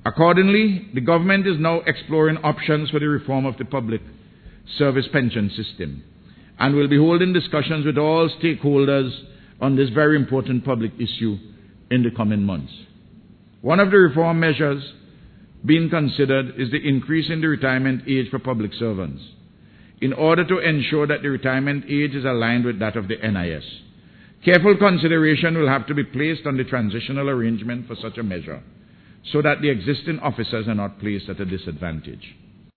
Accordingly, the government is now exploring options for the reform of the public service pension system and will be holding discussions with all stakeholders on this very important public issue in the coming months. One of the reform measures being considered is the increase in the retirement age for public servants in order to ensure that the retirement age is aligned with that of the NIS. Careful consideration will have to be placed on the transitional arrangement for such a measure so that the existing officers are not placed at a disadvantage.